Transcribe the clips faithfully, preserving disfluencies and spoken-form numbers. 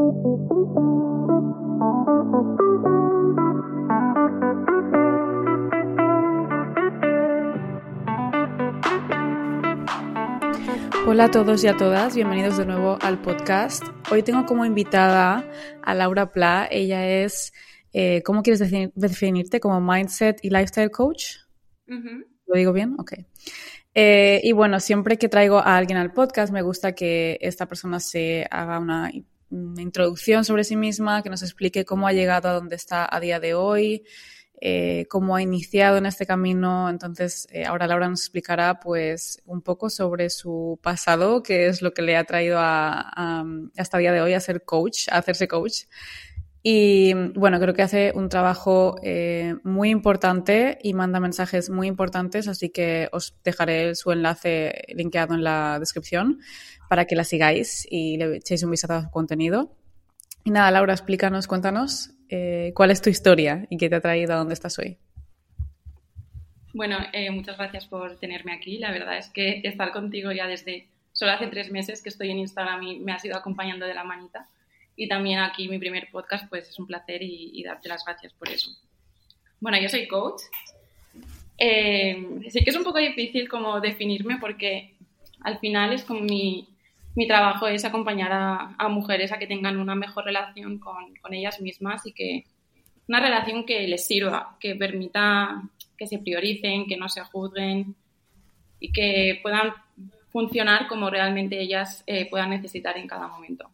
Hola a todos y a todas, bienvenidos de nuevo al podcast. Hoy tengo como invitada a Laura Pla. Ella es, eh, ¿cómo quieres definir, definirte? Como Mindset y Lifestyle Coach. Uh-huh. ¿Lo digo bien? Ok. Eh, y bueno, siempre que traigo a alguien al podcast me gusta que esta persona se haga una, una introducción sobre sí misma, que nos explique cómo ha llegado a donde está a día de hoy, Eh, cómo ha iniciado en este camino. Entonces, eh, ahora Laura nos explicará pues un poco sobre su pasado, qué es lo que le ha traído a, a, hasta el día de hoy a ser coach, a hacerse coach. Y bueno, creo que hace un trabajo eh, muy importante y manda mensajes muy importantes, así que os dejaré su enlace linkeado en la descripción para que la sigáis y le echéis un vistazo a su contenido. Y nada, Laura, explícanos, cuéntanos eh, cuál es tu historia y qué te ha traído a donde estás hoy. Bueno, eh, muchas gracias por tenerme aquí. La verdad es que estar contigo ya desde solo hace tres meses que estoy en Instagram y me has ido acompañando de la manita. Y también aquí mi primer podcast, pues es un placer y, y darte las gracias por eso. Bueno, yo soy coach. Eh, sí que es un poco difícil como definirme porque al final es como mi... Mi trabajo es acompañar a, a mujeres a que tengan una mejor relación con, con ellas mismas y que una relación que les sirva, que permita que se prioricen, que no se juzguen y que puedan funcionar como realmente ellas eh, puedan necesitar en cada momento.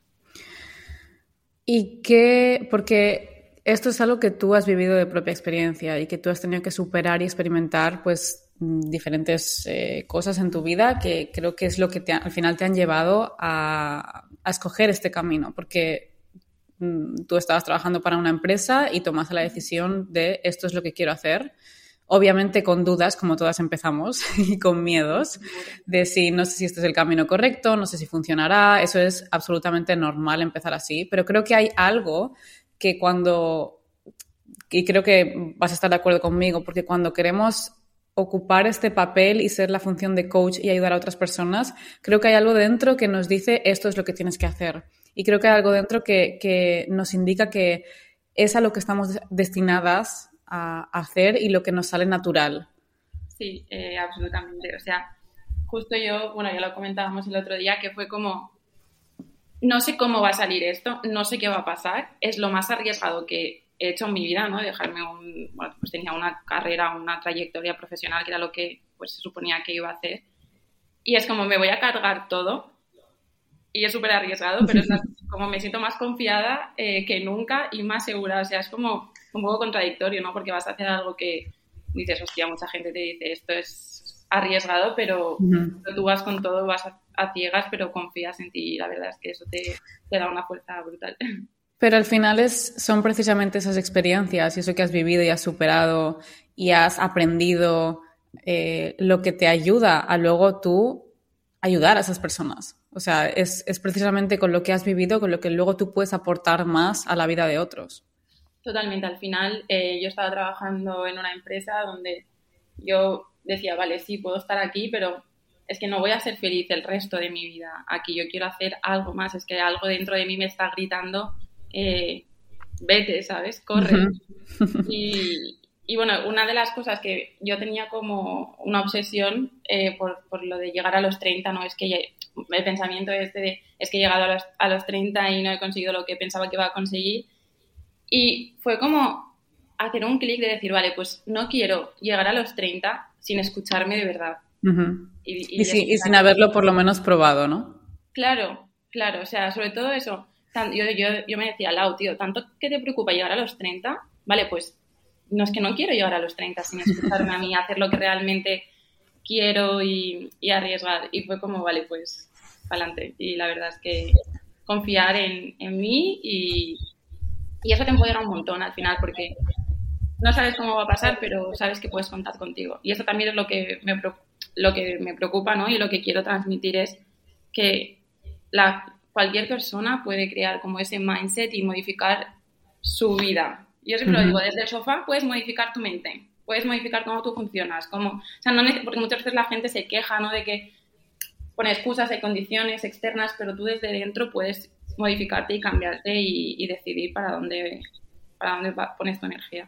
¿Y qué? Porque esto es algo que tú has vivido de propia experiencia y que tú has tenido que superar y experimentar, pues, diferentes eh, cosas en tu vida que creo que es lo que te, al final te han llevado a, a escoger este camino, porque mm, tú estabas trabajando para una empresa y tomaste la decisión de esto es lo que quiero hacer, obviamente con dudas, como todas empezamos, y con miedos de si no sé si este es el camino correcto, no sé si funcionará. Eso es absolutamente normal empezar así, pero creo que hay algo que cuando, y creo que vas a estar de acuerdo conmigo, porque cuando queremos ocupar este papel y ser la función de coach y ayudar a otras personas, creo que hay algo dentro que nos dice esto es lo que tienes que hacer. Y creo que hay algo dentro que, que nos indica que es a lo que estamos destinadas a hacer y lo que nos sale natural. Sí, eh, absolutamente. O sea, justo yo, bueno, ya lo comentábamos el otro día, que fue como, no sé cómo va a salir esto, no sé qué va a pasar, es lo más arriesgado que he hecho en mi vida, ¿no? Dejarme un... Bueno, pues tenía una carrera, una trayectoria profesional que era lo que pues se suponía que iba a hacer. Y es como, me voy a cargar todo. Y es súper arriesgado, pero es como me siento más confiada eh, que nunca y más segura. O sea, es como un poco contradictorio, ¿no? Porque vas a hacer algo que dices, hostia, mucha gente te dice, esto es arriesgado, pero uh-huh. tú vas con todo, vas a, a ciegas, pero confías en ti. Y la verdad es que eso te, te da una fuerza brutal. Pero al final es, son precisamente esas experiencias y eso que has vivido y has superado y has aprendido eh, lo que te ayuda a luego tú ayudar a esas personas. O sea, es, es precisamente con lo que has vivido, con lo que luego tú puedes aportar más a la vida de otros. Totalmente. Al final eh, yo estaba trabajando en una empresa donde yo decía, vale, sí, puedo estar aquí, pero es que no voy a ser feliz el resto de mi vida aquí. Yo quiero hacer algo más. Es que algo dentro de mí me está gritando Eh, vete, ¿sabes? Corre. Uh-huh. Y, y bueno, una de las cosas que yo tenía como una obsesión eh, por, por lo de llegar a los treinta, ¿no? Es que el pensamiento este de es que he llegado a los, a los treinta y no he conseguido lo que pensaba que iba a conseguir. Y fue como hacer un clic de decir, vale, pues no quiero llegar a los treinta sin escucharme de verdad. Uh-huh. Y, y, y, sí, y sin haberlo por lo menos probado, ¿no? Claro, claro. O sea, sobre todo eso. Yo, yo, yo me decía, Lau, tío, ¿tanto que te preocupa llegar a los treinta? Vale, pues no es que no quiero llegar a los treinta sin escucharme a mí, hacer lo que realmente quiero y, y arriesgar. Y fue como, vale, pues, para adelante. Y la verdad es que confiar en, en mí y, y eso te empodera un montón al final porque no sabes cómo va a pasar, pero sabes que puedes contar contigo. Y eso también es lo que me, lo que me preocupa, ¿no? Y lo que quiero transmitir es que la... cualquier persona puede crear como ese mindset y modificar su vida. Yo siempre uh-huh. lo digo, desde el sofá puedes modificar tu mente, puedes modificar cómo tú funcionas, cómo, o sea, no, porque muchas veces la gente se queja, ¿no? De que pone excusas, hay condiciones externas, pero tú desde dentro puedes modificarte y cambiarte y, y decidir para dónde, para dónde va, pones tu energía.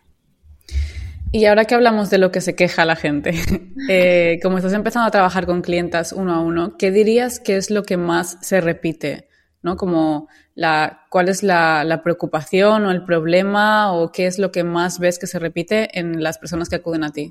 Y ahora que hablamos de lo que se queja la gente, eh, como estás empezando a trabajar con clientas uno a uno, ¿qué dirías que es lo que más se repite? ¿No? Como la, ¿cuál es la, la preocupación o el problema o qué es lo que más ves que se repite en las personas que acuden a ti?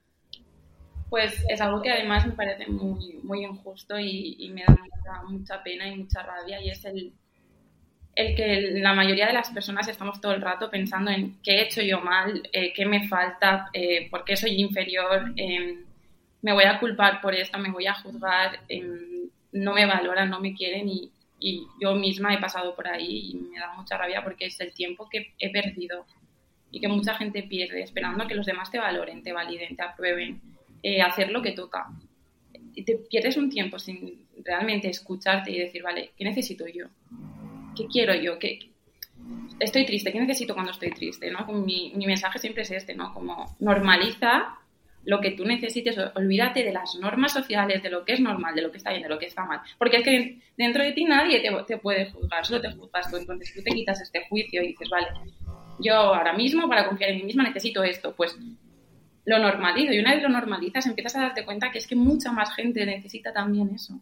Pues es algo que además me parece muy, muy injusto y, y me da mucha, mucha pena y mucha rabia, y es el, el que la mayoría de las personas estamos todo el rato pensando en qué he hecho yo mal, eh, qué me falta, eh, por qué soy inferior, eh, me voy a culpar por esto, me voy a juzgar, eh, no me valoran, no me quieren, y, y yo misma he pasado por ahí y me da mucha rabia porque es el tiempo que he perdido y que mucha gente pierde esperando que los demás te valoren, te validen, te aprueben, eh, hacer lo que toca. Y te pierdes un tiempo sin realmente escucharte y decir, vale, ¿qué necesito yo? ¿Qué quiero yo? ¿Qué... Estoy triste, ¿qué necesito cuando estoy triste? ¿No? Mi, mi mensaje siempre es este, ¿no? Como normaliza lo que tú necesites, olvídate de las normas sociales, de lo que es normal, de lo que está bien, de lo que está mal. Porque es que dentro de ti nadie te, te puede juzgar, solo te juzgas tú. Entonces tú te quitas este juicio y dices, vale, yo ahora mismo para confiar en mí misma necesito esto, pues lo normalizo. Y una vez lo normalizas empiezas a darte cuenta que es que mucha más gente necesita también eso.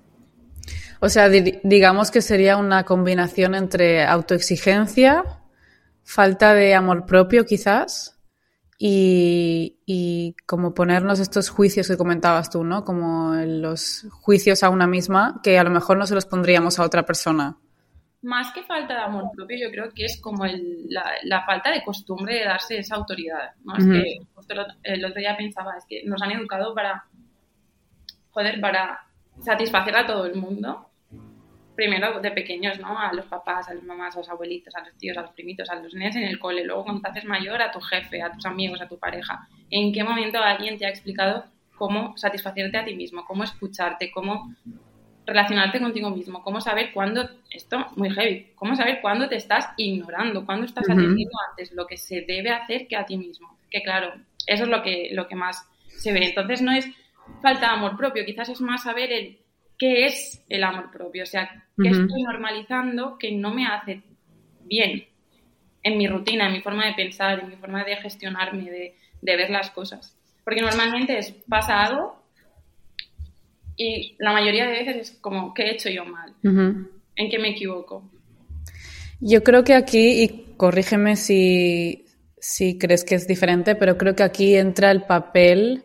O sea, di- digamos que sería una combinación entre autoexigencia, falta de amor propio quizás, y, y como ponernos estos juicios que comentabas tú, ¿no? Como los juicios a una misma que a lo mejor no se los pondríamos a otra persona. Más que falta de amor propio, yo creo que es como el, la, la falta de costumbre de darse esa autoridad, ¿no? Es Ujú. que justo el, el otro día pensaba, es que nos han educado para, joder, para satisfacer a todo el mundo. Primero de pequeños, ¿no? A los papás, a las mamás, a los abuelitos, a los tíos, a los primitos, a los nenes en el cole. Luego cuando te haces mayor, a tu jefe, a tus amigos, a tu pareja. ¿En qué momento alguien te ha explicado cómo satisfacerte a ti mismo? Cómo escucharte, cómo relacionarte contigo mismo, cómo saber cuándo, esto muy heavy, cómo saber cuándo te estás ignorando, cuándo estás Ujú. atendiendo antes lo que se debe hacer que a ti mismo. Que claro, eso es lo que, lo que más se ve. Entonces no es falta de amor propio, quizás es más saber el qué es el amor propio, o sea, qué Ujú. estoy normalizando que no me hace bien en mi rutina, en mi forma de pensar, en mi forma de gestionarme, de, de ver las cosas. Porque normalmente es, pasa algo y la mayoría de veces es como, ¿qué he hecho yo mal? Ujú. ¿En qué me equivoco? Yo creo que aquí, y corrígeme si, si crees que es diferente, pero creo que aquí entra el papel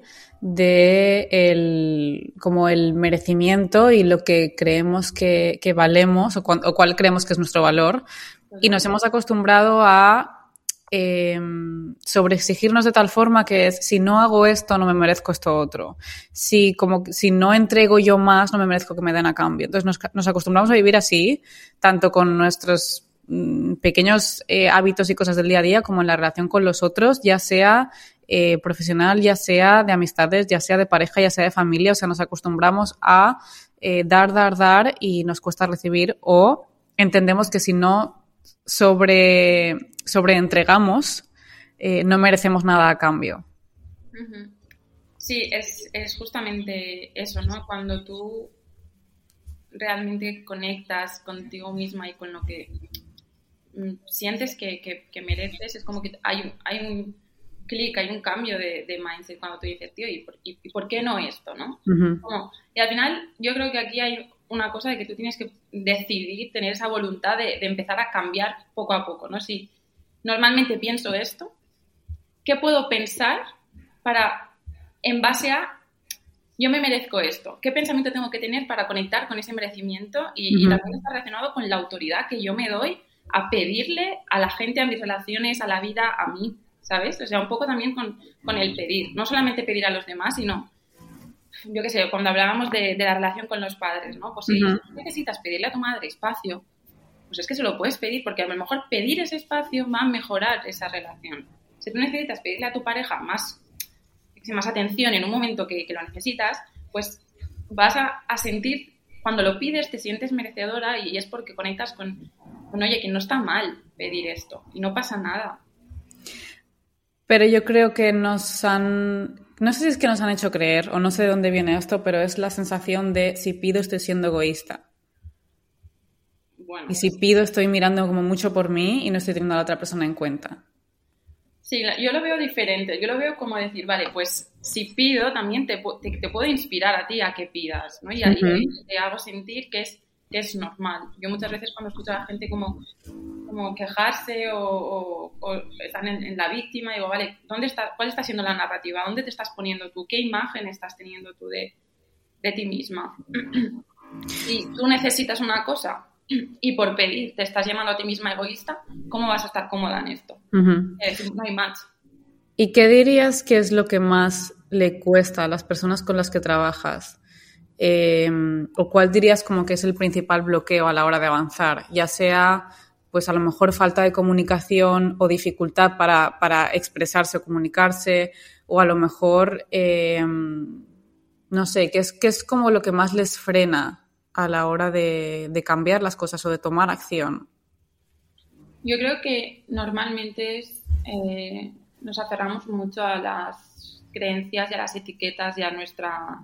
de el, como el merecimiento y lo que creemos que, que valemos o, cuan, o cuál creemos que es nuestro valor. Y nos hemos acostumbrado a eh, sobreexigirnos de tal forma que es, si no hago esto, no me merezco esto otro. Si, como, si no entrego yo más, no me merezco que me den a cambio. Entonces nos, nos acostumbramos a vivir así, tanto con nuestros mm, pequeños eh, hábitos y cosas del día a día, como en la relación con los otros, ya sea eh, profesional, ya sea de amistades, ya sea de pareja, ya sea de familia. O sea, nos acostumbramos a eh, dar, dar, dar y nos cuesta recibir, o entendemos que si no sobre, sobre entregamos, eh, no merecemos nada a cambio. Uh-huh. Sí, es, es justamente eso, ¿no? Cuando tú realmente conectas contigo misma y con lo que mm, sientes que, que, que mereces, es como que hay un, hay un clic, hay un cambio de, de mindset cuando tú dices, tío, ¿y por, y, y por qué no esto, no? Uh-huh. Como, y al final yo creo que aquí hay una cosa de que tú tienes que decidir, tener esa voluntad de, de empezar a cambiar poco a poco, ¿no? Si normalmente pienso esto, ¿qué puedo pensar para, en base a, yo me merezco esto? ¿Qué pensamiento tengo que tener para conectar con ese merecimiento? Y, uh-huh. y también está relacionado con la autoridad que yo me doy a pedirle a la gente, a mis relaciones, a la vida, a mí, ¿sabes? O sea, un poco también con, con el pedir. No solamente pedir a los demás, sino, yo qué sé, cuando hablábamos de, de la relación con los padres, ¿no? Pues si uh-huh. necesitas pedirle a tu madre espacio, pues es que se lo puedes pedir, porque a lo mejor pedir ese espacio va a mejorar esa relación. Si tú necesitas pedirle a tu pareja más, más atención en un momento que, que lo necesitas, pues vas a, a sentir, cuando lo pides, te sientes merecedora y es porque conectas con, con, oye, que no está mal pedir esto y no pasa nada. Pero yo creo que nos han, no sé si es que nos han hecho creer o no sé de dónde viene esto, pero es la sensación de si pido estoy siendo egoísta. Bueno, Y si pido, estoy mirando como mucho por mí y no estoy teniendo a la otra persona en cuenta. sí, yo lo veo diferente. Yo lo veo como decir, vale, pues si pido, también te, pu- te, te puedo inspirar a ti a que pidas, ¿no? Y, a- y Ujú. te hago sentir que es, que es normal. Yo muchas veces cuando escucho a la gente como, como quejarse o, o- o están en, en la víctima, digo, vale, ¿dónde está, ¿cuál está siendo la narrativa? ¿Dónde te estás poniendo tú? ¿Qué imagen estás teniendo tú de, de ti misma? Si tú necesitas una cosa y por pedir te estás llamando a ti misma egoísta, ¿cómo vas a estar cómoda en esto? Ujú. Es decir, no hay match. ¿Y qué dirías que es lo que más le cuesta a las personas con las que trabajas? Eh, ¿O cuál dirías como que es el principal bloqueo a la hora de avanzar? Ya sea, pues a lo mejor falta de comunicación o dificultad para, para expresarse o comunicarse, o a lo mejor, eh, no sé, ¿qué es, qué es como lo que más les frena a la hora de, de cambiar las cosas o de tomar acción? Yo creo que normalmente es, eh, nos aferramos mucho a las creencias y a las etiquetas y a nuestra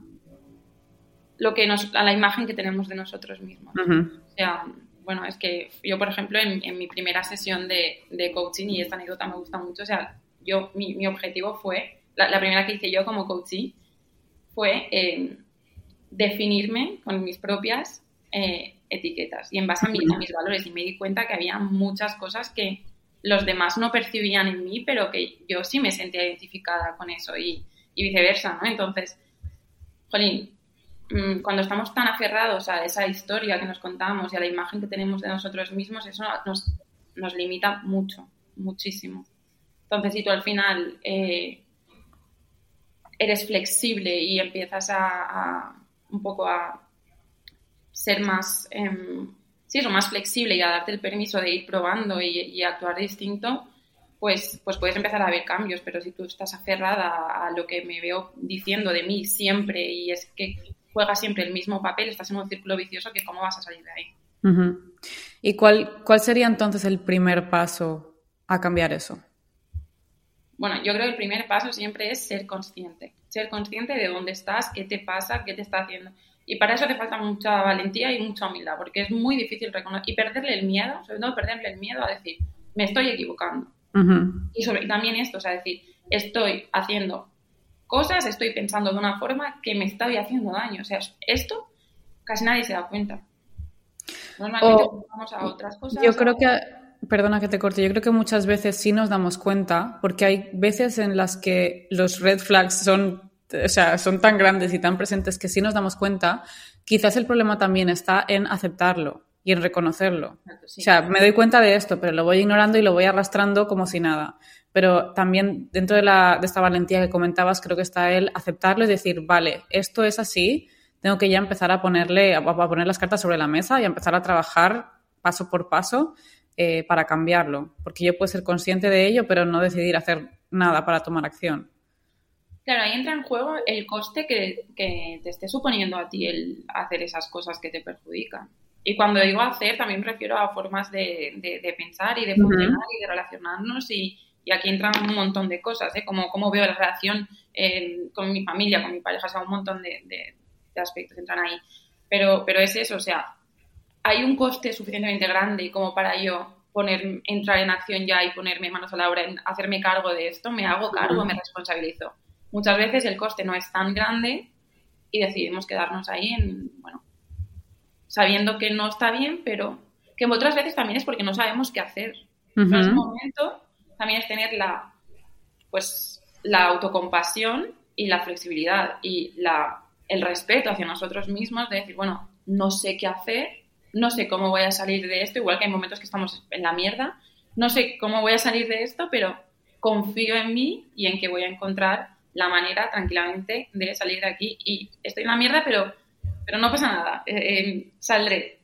lo que nos, a la imagen que tenemos de nosotros mismos. Uh-huh. O sea, bueno, es que yo, por ejemplo, en, en mi primera sesión de, de coaching, y esta anécdota me gusta mucho, o sea, yo, mi, mi objetivo fue, la, la, primera que hice yo como coaching, fue eh, definirme con mis propias eh, etiquetas y en base a, mi, a mis valores. Y me di cuenta que había muchas cosas que los demás no percibían en mí, pero que yo sí me sentía identificada con eso y, y viceversa, ¿no? Entonces, jolín, cuando estamos tan aferrados a esa historia que nos contamos y a la imagen que tenemos de nosotros mismos, eso nos, nos limita mucho, muchísimo. Entonces, si tú al final eh, eres flexible y empiezas a, a un poco a ser más, eh, sí, eso, más flexible y a darte el permiso de ir probando y, y actuar distinto, pues, pues puedes empezar a ver cambios. Pero si tú estás aferrada a lo que me veo diciendo de mí siempre y es que juegas siempre el mismo papel, estás en un círculo vicioso que cómo vas a salir de ahí. Uh-huh. ¿Y cuál, cuál sería entonces el primer paso a cambiar eso? Bueno, yo creo que el primer paso siempre es ser consciente. Ser consciente de dónde estás, qué te pasa, qué te está haciendo. Y para eso te falta mucha valentía y mucha humildad, porque es muy difícil reconocer y perderle el miedo, sobre todo perderle el miedo a decir, me estoy equivocando. Uh-huh. Y sobre también esto, o sea, decir, estoy haciendo cosas, estoy pensando de una forma que me está haciendo daño. O sea, esto casi nadie se da cuenta. Normalmente o, vamos a otras cosas. Yo creo que, perdona que te corte, yo creo que muchas veces sí nos damos cuenta, porque hay veces en las que los red flags son, o sea, son tan grandes y tan presentes que sí nos damos cuenta. Quizás el problema también está en aceptarlo y en reconocerlo. Sí. O sea, me doy cuenta de esto, pero lo voy ignorando y lo voy arrastrando como si nada. Pero también dentro de, la, de esta valentía que comentabas, creo que está el aceptarlo y decir, vale, esto es así, tengo que ya empezar a ponerle, a poner las cartas sobre la mesa y a empezar a trabajar paso por paso eh, para cambiarlo. Porque yo puedo ser consciente de ello, pero no decidir hacer nada para tomar acción. Claro, ahí entra en juego el coste que, que te esté suponiendo a ti el hacer esas cosas que te perjudican. Y cuando digo hacer, también me refiero a formas de, de, de pensar y de funcionar uh-huh. y de relacionarnos. Y, y aquí entran un montón de cosas, ¿eh? Como cómo veo la relación eh, con mi familia, con mi pareja, o sea, un montón de, de, de aspectos entran ahí. Pero, pero es eso, o sea, hay un coste suficientemente grande como para yo poner, entrar en acción ya y ponerme manos a la obra en hacerme cargo de esto, me hago cargo, uh-huh. me responsabilizo. Muchas veces el coste no es tan grande y decidimos quedarnos ahí en, bueno, sabiendo que no está bien, pero que otras veces también es porque no sabemos qué hacer. Uh-huh. En ese momento también es tener la, pues, la autocompasión y la flexibilidad y la, el respeto hacia nosotros mismos de decir, bueno, no sé qué hacer, no sé cómo voy a salir de esto, igual que hay momentos que estamos en la mierda, no sé cómo voy a salir de esto, pero confío en mí y en que voy a encontrar la manera tranquilamente de salir de aquí. Y estoy en la mierda, pero, pero no pasa nada, eh, eh, saldré.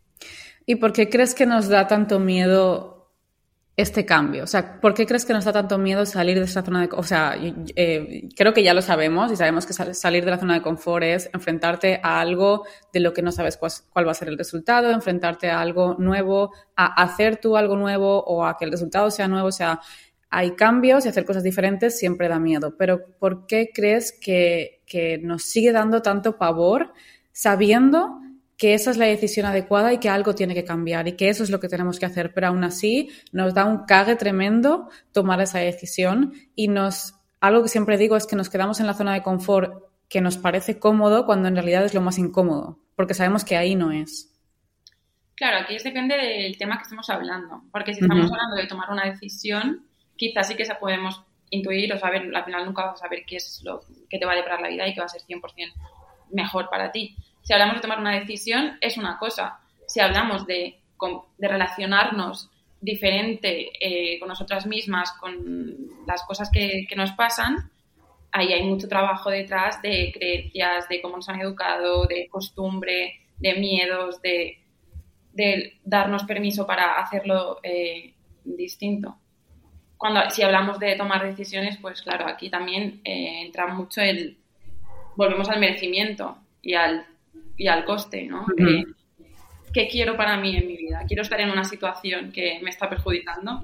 ¿Y por qué crees que nos da tanto miedo este cambio? O sea, ¿por qué crees que nos da tanto miedo salir de esa zona de... O sea, eh, creo que ya lo sabemos y sabemos que salir de la zona de confort es enfrentarte a algo de lo que no sabes cuál, cuál va a ser el resultado, enfrentarte a algo nuevo, a hacer tú algo nuevo o a que el resultado sea nuevo. O sea, hay cambios y hacer cosas diferentes siempre da miedo. Pero ¿por qué crees que, que nos sigue dando tanto pavor sabiendo que esa es la decisión adecuada y que algo tiene que cambiar y que eso es lo que tenemos que hacer, pero aún así nos da un cague tremendo tomar esa decisión y nos, algo que siempre digo es que nos quedamos en la zona de confort que nos parece cómodo cuando en realidad es lo más incómodo, porque sabemos que ahí no es. Claro, aquí es depende del tema que estemos hablando, porque si estamos uh-huh. hablando de tomar una decisión, quizás sí que se podemos intuir o saber, al final nunca vas a saber qué es lo que te va a deparar la vida y que va a ser cien por ciento mejor para ti. Si hablamos de tomar una decisión, es una cosa. Si hablamos de, de relacionarnos diferente eh, con nosotras mismas, con las cosas que, que nos pasan, ahí hay mucho trabajo detrás de creencias, de cómo nos han educado, de costumbre, de miedos, de, de darnos permiso para hacerlo eh, distinto. Cuando, si hablamos de tomar decisiones, pues claro, aquí también eh, entra mucho el... Volvemos al merecimiento y al, y al coste, ¿no? Uh-huh. Eh, ¿Qué quiero para mí en mi vida? ¿Quiero estar en una situación que me está perjudicando?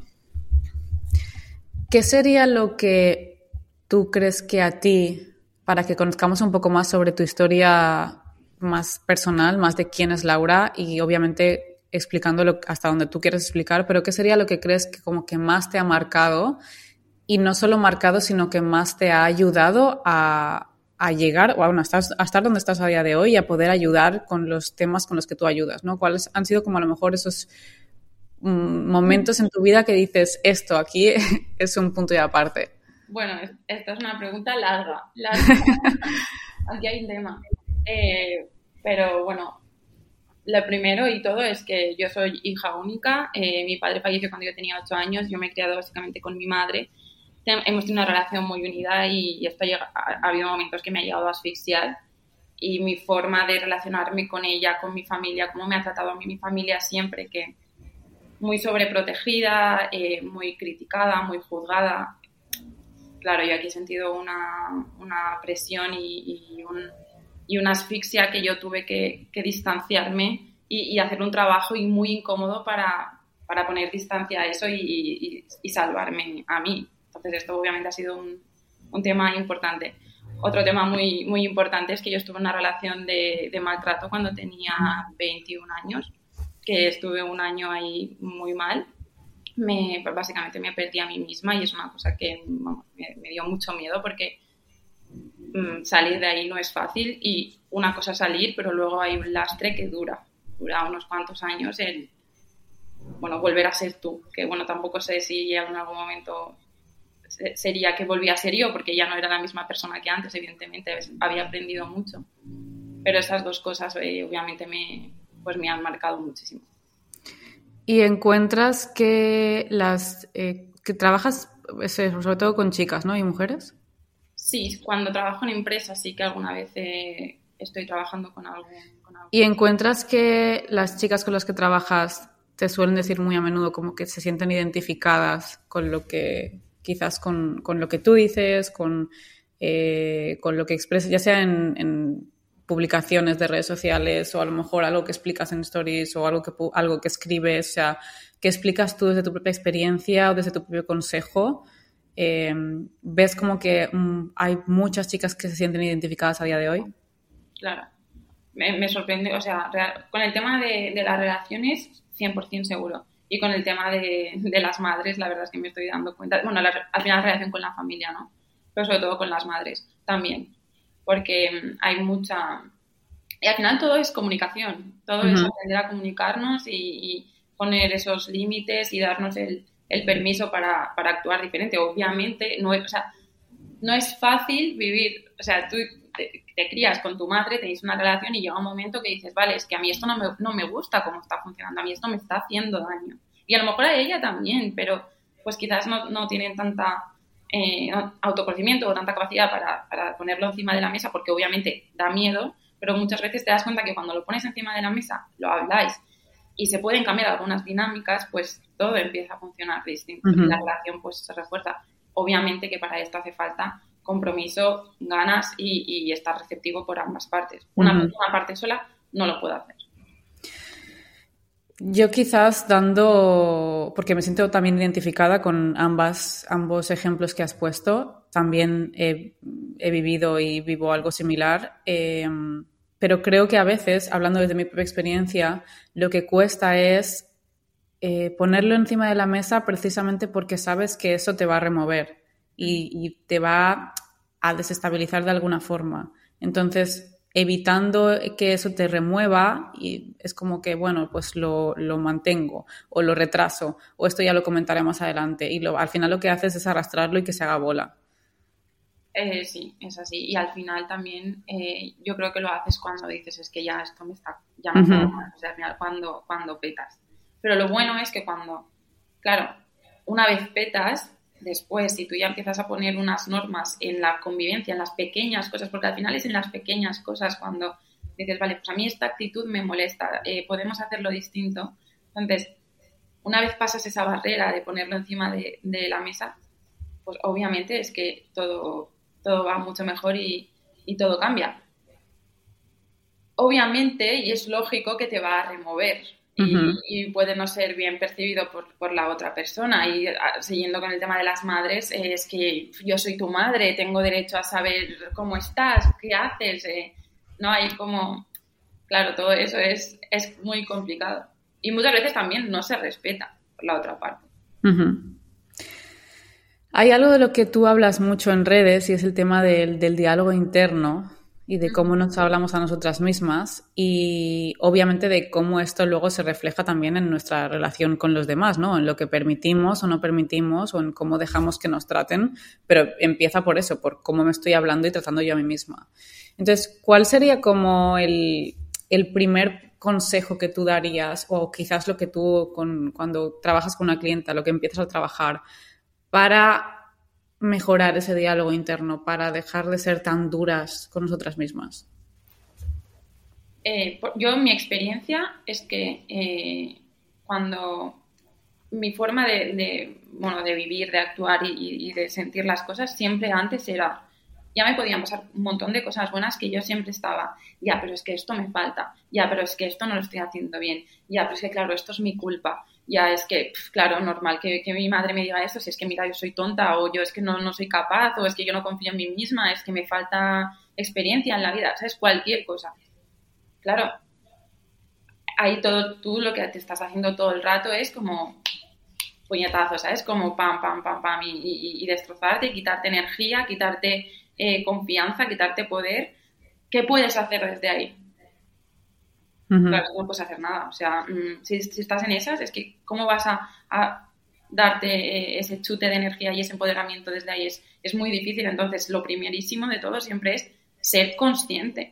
¿Qué sería lo que tú crees que a ti, para que conozcamos un poco más sobre tu historia más personal, más de quién es Laura y obviamente explicándolo hasta donde tú quieres explicar, pero qué sería lo que crees que como que más te ha marcado y no solo marcado, sino que más te ha ayudado a, a llegar o bueno, a, estar, a estar donde estás a día de hoy y a poder ayudar con los temas con los que tú ayudas, ¿no? ¿Cuáles han sido como a lo mejor esos mm, momentos en tu vida que dices, esto aquí es un punto y aparte? Bueno, esta es una pregunta larga. larga. Aquí hay un tema. Eh, pero bueno, lo primero y todo es que yo soy hija única. Eh, mi padre falleció cuando yo tenía ocho años. Yo me he criado básicamente con mi madre. Hemos tenido una relación muy unida y, y esto llega, ha, ha habido momentos que me ha llegado a asfixiar. Y mi forma de relacionarme con ella, con mi familia, cómo me ha tratado a mí mi familia siempre, que muy sobreprotegida, eh, muy criticada, muy juzgada. Claro, yo aquí he sentido una, una presión y, y, un, y una asfixia que yo tuve que, que distanciarme y, y hacer un trabajo y muy incómodo para, para poner distancia a eso y, y, y salvarme a mí. Entonces esto obviamente ha sido un, un tema importante. Otro tema muy, muy importante es que yo estuve en una relación de, de maltrato cuando tenía veintiún años, que estuve un año ahí muy mal. Me, básicamente me perdí a mí misma y es una cosa que vamos, me, me dio mucho miedo porque mmm, salir de ahí no es fácil y una cosa es salir, pero luego hay un lastre que dura, dura unos cuantos años el, bueno, volver a ser tú, que bueno, tampoco sé si en algún momento sería que volví a ser yo porque ya no era la misma persona que antes, evidentemente había aprendido mucho, pero esas dos cosas eh, obviamente me, pues me han marcado muchísimo. ¿Y encuentras que las que, que trabajas sobre todo con chicas, ¿no? ¿Y mujeres? Sí, cuando trabajo en empresas sí que alguna vez eh, estoy trabajando con algún, con algún... ¿Y encuentras que las chicas con las que trabajas te suelen decir muy a menudo como que se sienten identificadas con lo que quizás con, con lo que tú dices, con, eh, con lo que expresas, ya sea en, en publicaciones de redes sociales o a lo mejor algo que explicas en stories o algo que, algo que escribes, o sea, que explicas tú desde tu propia experiencia o desde tu propio consejo? Eh, ¿Ves como que um, hay muchas chicas que se sienten identificadas a día de hoy? Claro, me, me sorprende, o sea, real, con el tema de, de las relaciones, cien por ciento seguro. Y con el tema de, de las madres, la verdad es que me estoy dando cuenta, bueno, la, al final la relación con la familia, ¿no? Pero sobre todo con las madres también, porque hay mucha... Y al final todo es comunicación, todo uh-huh. es aprender a comunicarnos y, y poner esos límites y darnos el, el permiso para, para actuar diferente. Obviamente, no es, o sea, no es fácil vivir, o sea, tú te, te crías con tu madre, tenéis una relación y llega un momento que dices, vale, es que a mí esto no me, no me gusta cómo está funcionando, a mí esto me está haciendo daño. Y a lo mejor a ella también, pero pues quizás no, no tienen tanta eh, autoconocimiento o tanta capacidad para, para ponerlo encima de la mesa, porque obviamente da miedo, pero muchas veces te das cuenta que cuando lo pones encima de la mesa, lo habláis y se pueden cambiar algunas dinámicas, pues todo empieza a funcionar distinto. Uh-huh. Y la relación pues se refuerza. Obviamente que para esto hace falta compromiso, ganas y, y estar receptivo por ambas partes. Una, uh-huh. una parte sola no lo puede hacer. Yo quizás dando, porque me siento también identificada con ambas, ambos ejemplos que has puesto, también he, he vivido y vivo algo similar. Eh, pero creo que a veces, hablando desde mi propia experiencia, lo que cuesta es eh, ponerlo encima de la mesa precisamente porque sabes que eso te va a remover y, y te va a desestabilizar de alguna forma. Entonces, evitando que eso te remueva, y es como que, bueno, pues lo, lo mantengo o lo retraso o esto ya lo comentaré más adelante y lo, al final lo que haces es arrastrarlo y que se haga bola. Eh, sí, es así. Y al final también eh, yo creo que lo haces cuando dices es que ya esto me está, ya me está Uh-huh. mal. O sea, al final cuando, cuando petas. Pero lo bueno es que cuando, claro, una vez petas, después si tú ya empiezas a poner unas normas en la convivencia, en las pequeñas cosas, porque al final es en las pequeñas cosas cuando dices, vale, pues a mí esta actitud me molesta, eh, podemos hacerlo distinto. Entonces, una vez pasas esa barrera de ponerlo encima de, de la mesa, pues obviamente es que todo, todo va mucho mejor y, y todo cambia. Obviamente, y es lógico que te va a remover y, Uh-huh. y puede no ser bien percibido por, por la otra persona. Y a, siguiendo con el tema de las madres, eh, es que yo soy tu madre, tengo derecho a saber cómo estás, qué haces. Eh, no hay como... Claro, todo eso es, es muy complicado. Y muchas veces también no se respeta por la otra parte. Uh-huh. Hay algo de lo que tú hablas mucho en redes y es el tema del, del diálogo interno y de cómo nos hablamos a nosotras mismas y obviamente de cómo esto luego se refleja también en nuestra relación con los demás, ¿no? En lo que permitimos o no permitimos o en cómo dejamos que nos traten, pero empieza por eso, por cómo me estoy hablando y tratando yo a mí misma. Entonces, ¿cuál sería como el, el primer consejo que tú darías o quizás lo que tú con, cuando trabajas con una clienta, lo que empiezas a trabajar para mejorar ese diálogo interno, para dejar de ser tan duras con nosotras mismas? Eh, yo, mi experiencia es que eh, cuando mi forma de, de, bueno, de vivir, de actuar y, y de sentir las cosas siempre antes era, ya me podían pasar un montón de cosas buenas que yo siempre estaba, ya, pero es que esto me falta, ya, pero es que esto no lo estoy haciendo bien, ya, pero es que claro, esto es mi culpa, ya es que, pff, claro, normal que, que mi madre me diga esto, si es que mira, yo soy tonta o yo es que no, no soy capaz o es que yo no confío en mí misma, es que me falta experiencia en la vida, ¿sabes? Cualquier cosa. Claro, ahí todo tú lo que te estás haciendo todo el rato es como puñetazos, ¿sabes? Como pam, pam, pam, pam y, y, y destrozarte, quitarte energía, quitarte eh, confianza, quitarte poder. ¿Qué puedes hacer desde ahí? Uh-huh. Claro, no puedes hacer nada. O sea, mmm, si, si estás en esas, es que ¿cómo vas a, a darte eh, ese chute de energía y ese empoderamiento desde ahí? Es, es muy difícil. Entonces, lo primerísimo de todo siempre es ser consciente.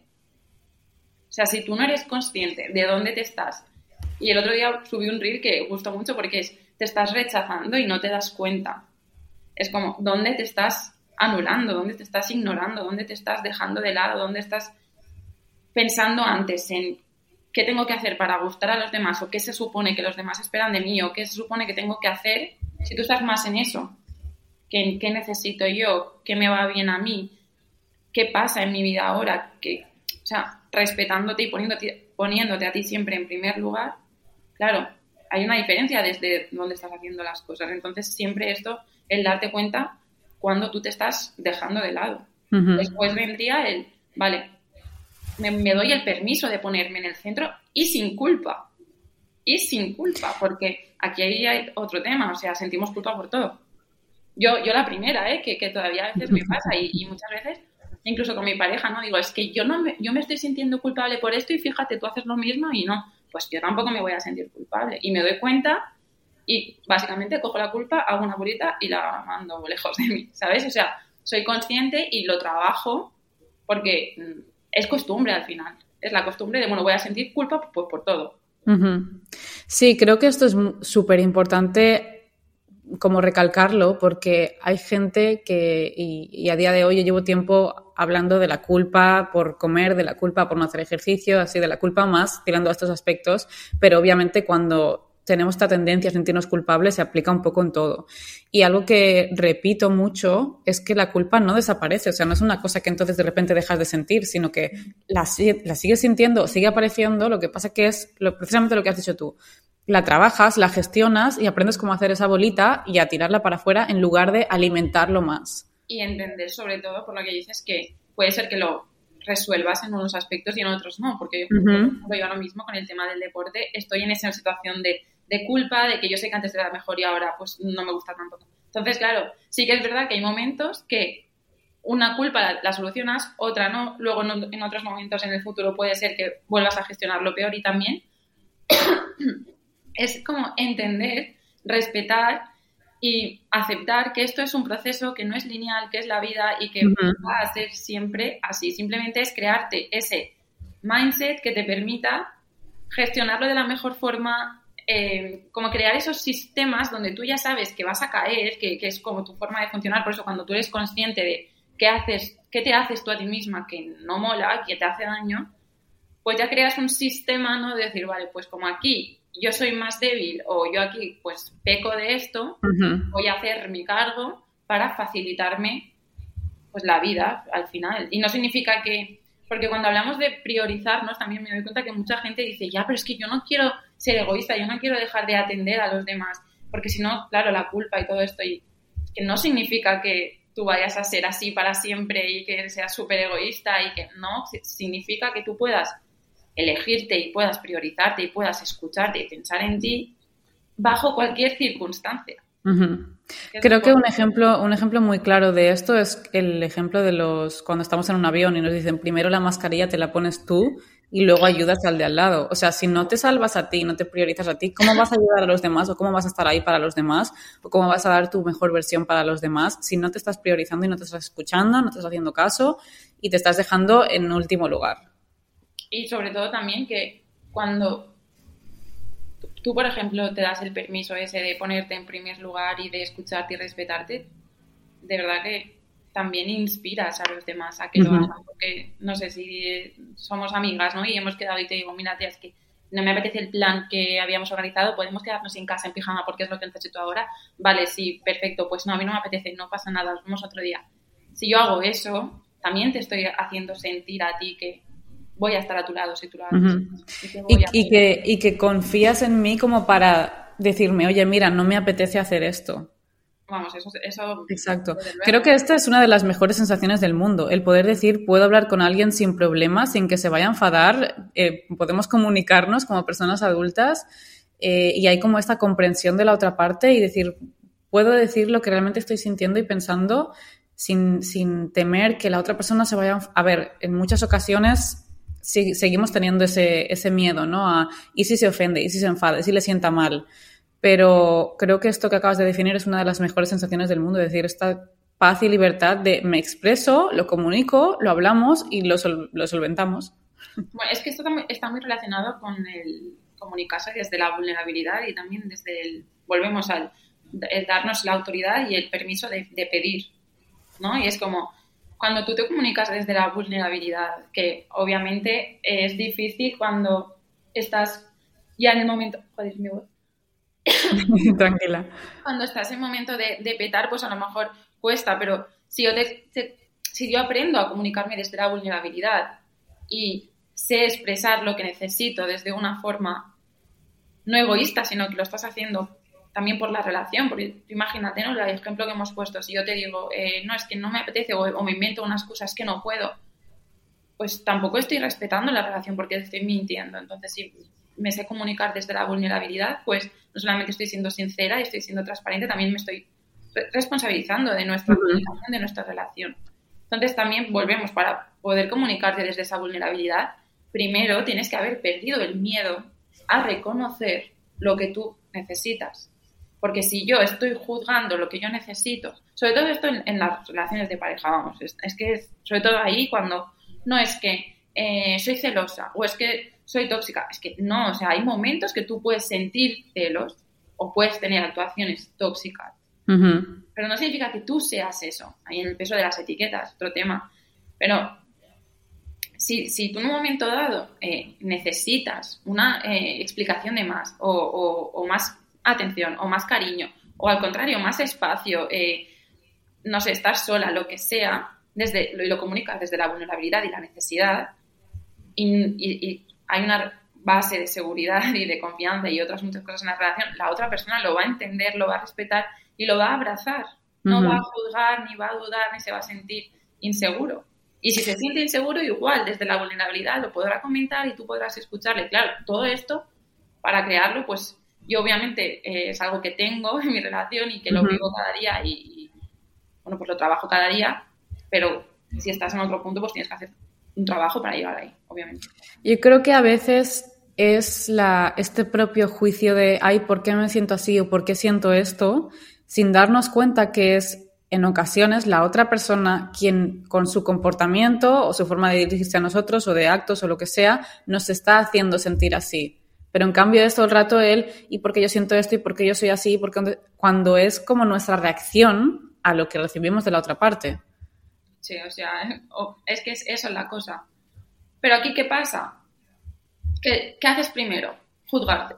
O sea, si tú no eres consciente de dónde te estás, y el otro día subí un reel que gustó mucho porque es, te estás rechazando y no te das cuenta. Es como, ¿dónde te estás anulando? ¿Dónde te estás ignorando? ¿Dónde te estás dejando de lado? ¿Dónde estás pensando antes en qué tengo que hacer para gustar a los demás? ¿O qué se supone que los demás esperan de mí? ¿O qué se supone que tengo que hacer? Si tú estás más en eso, ¿qué, qué necesito yo? ¿Qué me va bien a mí? ¿Qué pasa en mi vida ahora? ¿Qué, o sea, respetándote y poniéndote, poniéndote a ti siempre en primer lugar, claro, hay una diferencia desde dónde estás haciendo las cosas. Entonces, siempre esto, el darte cuenta cuando tú te estás dejando de lado. Uh-huh. Después vendría el, vale, me, me doy el permiso de ponerme en el centro y sin culpa. Y sin culpa, porque aquí hay otro tema, o sea, sentimos culpa por todo. Yo, yo la primera, ¿eh? que, que todavía a veces me pasa y, y muchas veces... Incluso con mi pareja, ¿no? Digo, es que yo no me, yo me estoy sintiendo culpable por esto y fíjate, tú haces lo mismo y no. Pues yo tampoco me voy a sentir culpable. Y me doy cuenta y básicamente cojo la culpa, hago una bolita y la mando lejos de mí, ¿sabes? O sea, soy consciente y lo trabajo porque es costumbre al final. Es la costumbre de, bueno, voy a sentir culpa pues por todo. Uh-huh. Sí, creo que esto es súper importante como recalcarlo, porque hay gente que, y, y a día de hoy yo llevo tiempo hablando de la culpa por comer, de la culpa por no hacer ejercicio, así de la culpa más tirando a estos aspectos, pero obviamente cuando tenemos esta tendencia a sentirnos culpables se aplica un poco en todo. Y algo que repito mucho es que la culpa no desaparece, o sea, no es una cosa que entonces de repente dejas de sentir, sino que la, la sigues sintiendo, sigue apareciendo, lo que pasa que es lo, precisamente lo que has dicho tú. La trabajas, la gestionas y aprendes cómo hacer esa bolita y a tirarla para afuera en lugar de alimentarlo más. Y entender sobre todo, por lo que dices, que puede ser que lo resuelvas en unos aspectos y en otros no, porque yo, Uh-huh. por ejemplo, yo ahora mismo con el tema del deporte estoy en esa situación de, de culpa, de que yo sé que antes era mejor y ahora pues no me gusta tanto. Entonces, claro, sí que es verdad que hay momentos que una culpa la, la solucionas, otra no, luego en, en otros momentos en el futuro puede ser que vuelvas a gestionarlo peor y también es como entender, respetar y aceptar que esto es un proceso que no es lineal, que es la vida y que Uh-huh. va a ser siempre así. Simplemente es crearte ese mindset que te permita gestionarlo de la mejor forma, eh, como crear esos sistemas donde tú ya sabes que vas a caer, que, que es como tu forma de funcionar. Por eso cuando tú eres consciente de qué haces, qué te haces tú a ti misma que no mola, que te hace daño, pues ya creas un sistema, ¿no? De decir, vale, pues como aquí yo soy más débil o yo aquí pues peco de esto, Uh-huh. voy a hacer mi cargo para facilitarme pues la vida al final. Y no significa que, porque cuando hablamos de priorizarnos también me doy cuenta que mucha gente dice, ya, pero es que yo no quiero ser egoísta, yo no quiero dejar de atender a los demás, porque si no, claro, la culpa y todo esto, y que no significa que tú vayas a ser así para siempre y que seas súper egoísta y que no, significa que tú puedas elegirte y puedas priorizarte y puedas escucharte y pensar en ti bajo cualquier circunstancia. Uh-huh. Creo que un ejemplo, un ejemplo muy claro de esto es el ejemplo de los cuando estamos en un avión y nos dicen primero la mascarilla te la pones tú y luego ayudas al de al lado. O sea, si no te salvas a ti, no te priorizas a ti, ¿cómo vas a ayudar a los demás o cómo vas a estar ahí para los demás o cómo vas a dar tu mejor versión para los demás si no te estás priorizando y no te estás escuchando, no te estás haciendo caso y te estás dejando en último lugar? Y sobre todo también que cuando tú, por ejemplo, te das el permiso ese de ponerte en primer lugar y de escucharte y respetarte, de verdad que también inspiras a los demás a que lo hagan. Porque, no sé, si somos amigas, ¿no? Y hemos quedado y te digo, mira, tía, es que no me apetece el plan que habíamos organizado, podemos quedarnos en casa en pijama porque es lo que necesito ahora. Vale, sí, perfecto, pues no, a mí no me apetece, no pasa nada, nos vemos otro día. Si yo hago eso, también te estoy haciendo sentir a ti que voy a estar a tu lado si tú lo haces. Uh-huh. Y, que voy y, a y, que, y que confías en mí como para decirme, oye, mira, no me apetece hacer esto. Vamos, eso... eso Exacto. Creo que esta es una de las mejores sensaciones del mundo, el poder decir, puedo hablar con alguien sin problemas, sin que se vaya a enfadar, eh, podemos comunicarnos como personas adultas eh, y hay como esta comprensión de la otra parte y decir, puedo decir lo que realmente estoy sintiendo y pensando sin, sin temer que la otra persona se vaya a... A ver, en muchas ocasiones sí, seguimos teniendo ese, ese miedo, ¿no? A, ¿y si se ofende? ¿Y si se enfada? ¿Y si le sienta mal? Pero creo que esto que acabas de definir es una de las mejores sensaciones del mundo, es decir, esta paz y libertad de me expreso, lo comunico, lo hablamos y lo, sol- lo solventamos. Bueno, es que esto también está muy relacionado con el comunicarse desde la vulnerabilidad y también desde el, volvemos al el darnos la autoridad y el permiso de, de pedir, ¿no? Y es como, cuando tú te comunicas desde la vulnerabilidad, que obviamente es difícil cuando estás ya en el momento... Joder, mi voz. Tranquila. Cuando estás en momento de, de petar, pues a lo mejor cuesta, pero si yo, te, te, si yo aprendo a comunicarme desde la vulnerabilidad y sé expresar lo que necesito desde una forma no egoísta, sino que lo estás haciendo también por la relación, porque imagínate, ¿no? El ejemplo que hemos puesto, si yo te digo, eh, no, es que no me apetece o, o me invento unas cosas que no puedo, pues tampoco estoy respetando la relación porque estoy mintiendo. Entonces, si me sé comunicar desde la vulnerabilidad, pues no solamente estoy siendo sincera y estoy siendo transparente, también me estoy responsabilizando de nuestra comunicación, de nuestra relación. Entonces, también volvemos, para poder comunicarte desde esa vulnerabilidad, primero tienes que haber perdido el miedo a reconocer lo que tú necesitas. Porque si yo estoy juzgando lo que yo necesito, sobre todo esto en, en las relaciones de pareja, vamos, es, es que es, sobre todo ahí cuando no es que eh, soy celosa o es que soy tóxica, es que no, o sea, hay momentos que tú puedes sentir celos o puedes tener actuaciones tóxicas, Uh-huh. pero no significa que tú seas eso. Ahí en el peso de las etiquetas, otro tema. Pero si, si tú en un momento dado eh, necesitas una eh, explicación de más o, o, o más atención o más cariño o al contrario más espacio, eh, no sé, estar sola, lo que sea, desde, y lo comunicas desde la vulnerabilidad y la necesidad y, y, y hay una base de seguridad y de confianza y otras muchas cosas en la relación, la otra persona lo va a entender, lo va a respetar y lo va a abrazar. No uh-huh. va a juzgar, ni va a dudar, ni se va a sentir inseguro. Y si se siente inseguro, igual, desde la vulnerabilidad lo podrá comentar y tú podrás escucharle. Claro, todo esto, para crearlo, pues yo obviamente eh, es algo que tengo en mi relación y que lo Uh-huh. vivo cada día y, y, bueno, pues lo trabajo cada día, pero si estás en otro punto, pues tienes que hacer un trabajo para llegar ahí, obviamente. Yo creo que a veces es la, este propio juicio de, ay, ¿por qué me siento así o por qué siento esto? Sin darnos cuenta que es en ocasiones la otra persona quien con su comportamiento o su forma de dirigirse a nosotros o de actos o lo que sea nos está haciendo sentir así. Pero en cambio es todo el rato él, ¿y por qué yo siento esto? ¿Y por qué yo soy así? Porque cuando es como nuestra reacción a lo que recibimos de la otra parte. Sí, o sea, es que es eso la cosa. Pero aquí, ¿qué pasa? ¿Qué, qué haces primero? Juzgarte.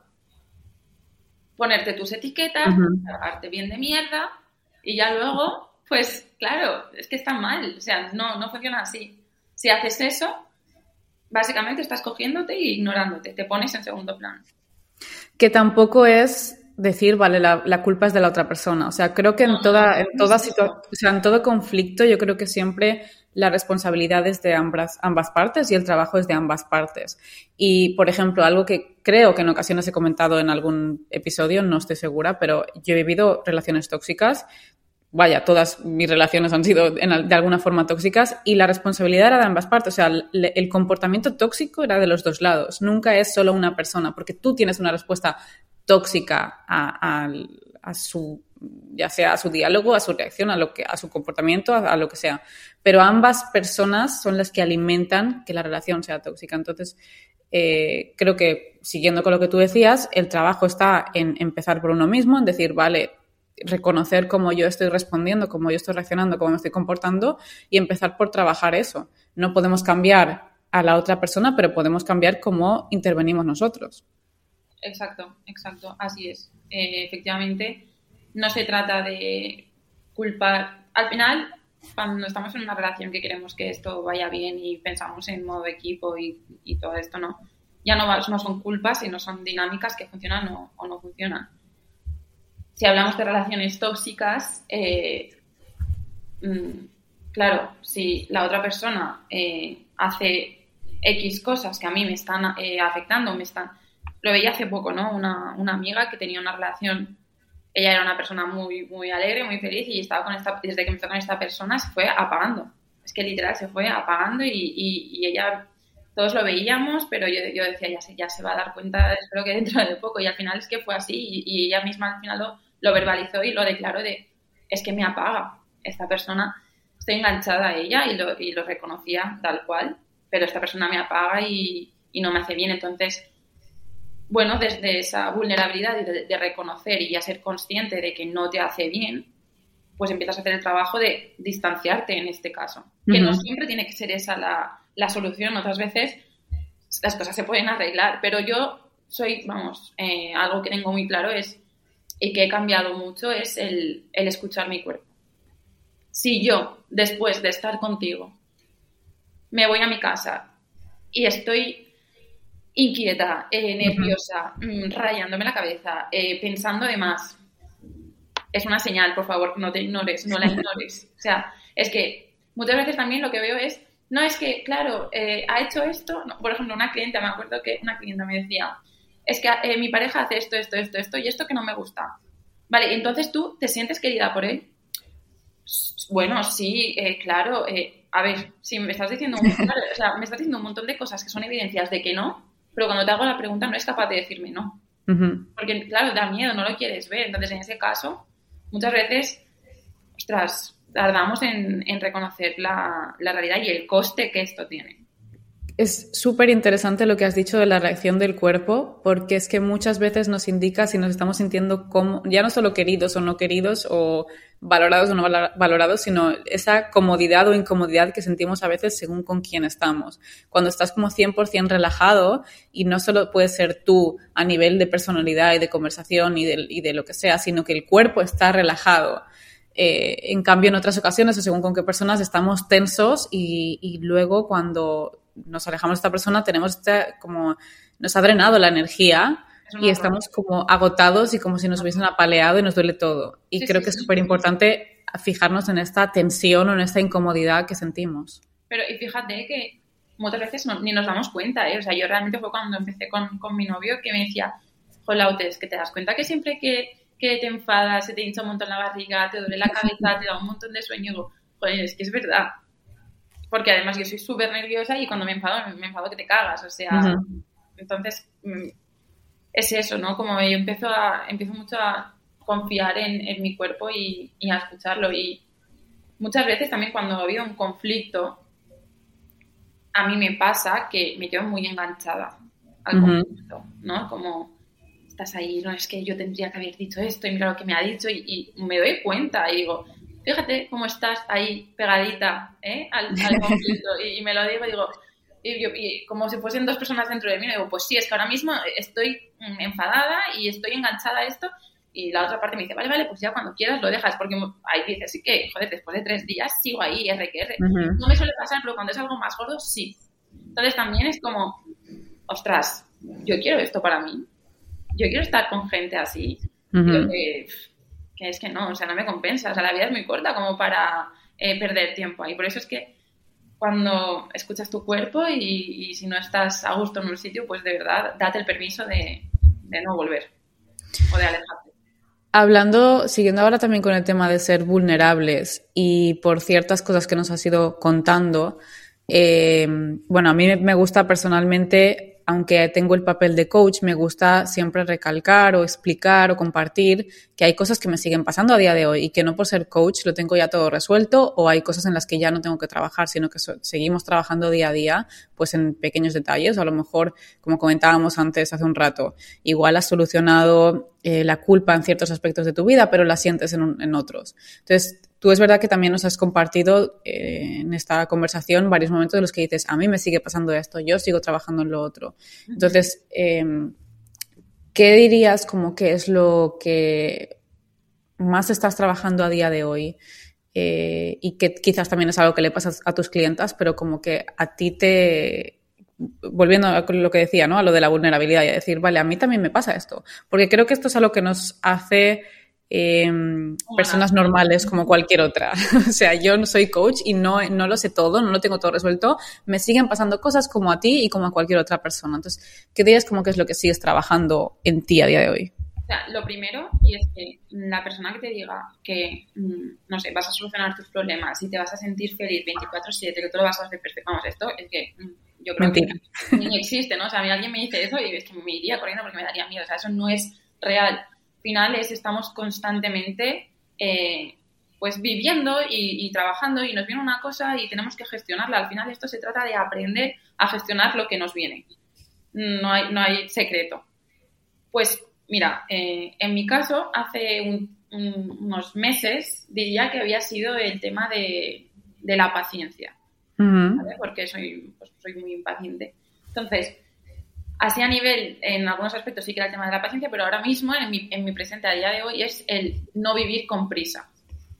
Ponerte tus etiquetas, Uh-huh. cargarte bien de mierda y ya luego, pues claro, es que está mal. O sea, no, no funciona así. Si haces eso, básicamente estás cogiéndote e ignorándote. Te pones en segundo plano. Que tampoco es decir, vale, la, la culpa es de la otra persona. O sea, creo que en No, toda, no, en no toda es situa- o sea, en todo conflicto, yo creo que siempre la responsabilidad es de ambas, ambas partes y el trabajo es de ambas partes. Y, por ejemplo, algo que creo que en ocasiones he comentado en algún episodio, no estoy segura, pero yo he vivido relaciones tóxicas. Vaya, todas mis relaciones han sido en, de alguna forma tóxicas y la responsabilidad era de ambas partes. O sea, el, el comportamiento tóxico era de los dos lados. Nunca es solo una persona, porque tú tienes una respuesta tóxica a, a, a su, ya sea a su diálogo, a su reacción, a lo que, a su comportamiento, a, a lo que sea. Pero ambas personas son las que alimentan que la relación sea tóxica. Entonces, eh, creo que, siguiendo con lo que tú decías, el trabajo está en empezar por uno mismo, en decir, vale, reconocer cómo yo estoy respondiendo, cómo yo estoy reaccionando, cómo me estoy comportando y empezar por trabajar eso. No podemos cambiar a la otra persona, pero podemos cambiar cómo intervenimos nosotros. Exacto, exacto, así es. Eh, efectivamente, no se trata de culpar. Al final, cuando estamos en una relación que queremos que esto vaya bien y pensamos en modo equipo y, y todo esto, no. Ya no, no son culpas, sino son dinámicas que funcionan o, o no funcionan. Si hablamos de relaciones tóxicas, eh, mmm, claro, si la otra persona eh, hace X cosas que a mí me están eh, afectando, me están... Lo veía hace poco, ¿no? Una, una amiga que tenía una relación, ella era una persona muy, muy alegre, muy feliz y estaba con esta, desde que empezó con esta persona se fue apagando. Es que literal se fue apagando y, y, y ella, todos lo veíamos, pero yo, yo decía, ya se, ya se va a dar cuenta, espero que dentro de poco. Y al final es que fue así y, y ella misma al final lo, lo verbalizó y lo declaró de, es que me apaga esta persona, estoy enganchada a ella y lo, y lo reconocía tal cual, pero esta persona me apaga y, y no me hace bien. Entonces, bueno, desde esa vulnerabilidad de, de reconocer y ya ser consciente de que no te hace bien, pues empiezas a hacer el trabajo de distanciarte en este caso. Uh-huh. Que no siempre tiene que ser esa la, la solución, otras veces las cosas se pueden arreglar, pero yo soy, vamos, eh, algo que tengo muy claro es, y que he cambiado mucho, es el, el escuchar mi cuerpo. Si yo, después de estar contigo, me voy a mi casa y estoy inquieta, eh, nerviosa, uh-huh. rayándome la cabeza, eh, pensando de más, es una señal, por favor, no te ignores, no la ignores. O sea, es que muchas veces también lo que veo es, no es que, claro, eh, ha hecho esto, no, por ejemplo, una clienta, me acuerdo que una clienta me decía, es que eh, mi pareja hace esto, esto, esto, esto y esto que no me gusta. Vale, entonces tú te sientes querida por él. Bueno, sí, eh, claro, eh, a ver, si me estás diciendo un, claro, o sea, me estás diciendo un montón de cosas que son evidencias de que no, pero cuando te hago la pregunta no eres capaz de decirme no. Uh-huh. Porque, claro, da miedo, no lo quieres ver. Entonces, en ese caso, muchas veces, ostras, tardamos en, en reconocer la, la realidad y el coste que esto tiene. Es súper interesante lo que has dicho de la reacción del cuerpo, porque es que muchas veces nos indica si nos estamos sintiendo como, ya no solo queridos o no queridos, o valorados o no valorados, sino esa comodidad o incomodidad que sentimos a veces según con quién estamos. Cuando estás como cien por ciento relajado, y no solo puedes ser tú a nivel de personalidad y de conversación y de, y de lo que sea, sino que el cuerpo está relajado. Eh, en cambio, en otras ocasiones, o según con qué personas, estamos tensos y, y luego cuando nos alejamos de esta persona tenemos esta, como nos ha drenado la energía y estamos como agotados y como si nos hubiesen apaleado y nos duele todo. Y sí, creo sí, que es súper importante fijarnos en esta tensión o en esta incomodidad que sentimos. Pero y fíjate que muchas veces no, ni nos damos cuenta, ¿eh? O sea, yo realmente fue cuando empecé con, con mi novio que me decía, Laute, es que te das cuenta que siempre que, que te enfadas, se te hincha un montón la barriga, te duele la cabeza, te da un montón de sueño. Y digo, joder, es que es verdad. Porque además yo soy súper nerviosa y cuando me enfado, me enfado que te cagas. O sea, uh-huh. Entonces, es eso, ¿no? Como yo empiezo, a, empiezo mucho a confiar en, en mi cuerpo y, y a escucharlo. Y muchas veces también cuando ha habido un conflicto, a mí me pasa que me quedo muy enganchada al uh-huh. conflicto, ¿no? Como estás ahí, no, es que yo tendría que haber dicho esto y mira lo que me ha dicho y, y me doy cuenta y digo, fíjate cómo estás ahí pegadita, ¿eh? al, al conflicto y, y me lo digo y digo, y, yo, y como si fuesen dos personas dentro de mí, y digo, pues sí, es que ahora mismo estoy enfadada y estoy enganchada a esto y la otra parte me dice, vale, vale, pues ya cuando quieras lo dejas, porque ahí dices, sí que, joder, después de tres días sigo ahí, R que R. Uh-huh. No me suele pasar, pero cuando es algo más gordo, sí. Entonces también es como, ostras, yo quiero esto para mí. Yo quiero estar con gente así, uh-huh. Pero que, que es que no, o sea, no me compensa, o sea, la vida es muy corta como para eh, perder tiempo ahí, por eso es que cuando escuchas tu cuerpo y, y si no estás a gusto en un sitio, pues de verdad, date el permiso de, de no volver o de alejarte. Hablando, siguiendo ahora también con el tema de ser vulnerables y por ciertas cosas que nos has ido contando, eh, bueno, a mí me gusta personalmente, aunque tengo el papel de coach, me gusta siempre recalcar o explicar o compartir que hay cosas que me siguen pasando a día de hoy y que no por ser coach lo tengo ya todo resuelto o hay cosas en las que ya no tengo que trabajar, sino que so- seguimos trabajando día a día, pues en pequeños detalles. O a lo mejor, como comentábamos antes hace un rato, igual has solucionado eh, la culpa en ciertos aspectos de tu vida, pero la sientes en, un, en otros. Entonces, tú es verdad que también nos has compartido eh, en esta conversación varios momentos en los que dices, a mí me sigue pasando esto, yo sigo trabajando en lo otro. Entonces, eh, ¿qué dirías como que es lo que más estás trabajando a día de hoy? Eh, y que quizás también es algo que le pasa a tus clientas, pero como que a ti te... Volviendo a lo que decía, ¿no? A lo de la vulnerabilidad y a decir, vale, a mí también me pasa esto. Porque creo que esto es algo que nos hace... Eh, personas normales como cualquier otra. O sea, yo no soy coach y no, no lo sé todo, no lo tengo todo resuelto. Me siguen pasando cosas como a ti y como a cualquier otra persona. Entonces, ¿qué dirías como que es lo que sigues trabajando en ti a día de hoy? O sea, lo primero, y es que la persona que te diga que, no sé, vas a solucionar tus problemas y te vas a sentir feliz veinticuatro siete, que tú lo vas a hacer perfecto, vamos, esto es que yo creo Mentira. que ni existe, ¿no? O sea, a mí alguien me dice eso y es que me iría corriendo porque me daría miedo. O sea, eso no es real. Finales estamos constantemente eh, pues viviendo y, y trabajando y nos viene una cosa y tenemos que gestionarla. Al final esto se trata de aprender a gestionar lo que nos viene. No hay, no hay secreto. Pues mira, eh, en mi caso hace un, un, unos meses diría que había sido el tema de, de la paciencia, uh-huh. ¿vale? Porque soy, pues, soy muy impaciente. Entonces, así a nivel, en algunos aspectos sí que era el tema de la paciencia, pero ahora mismo, en mi, en mi presente a día de hoy, es el no vivir con prisa.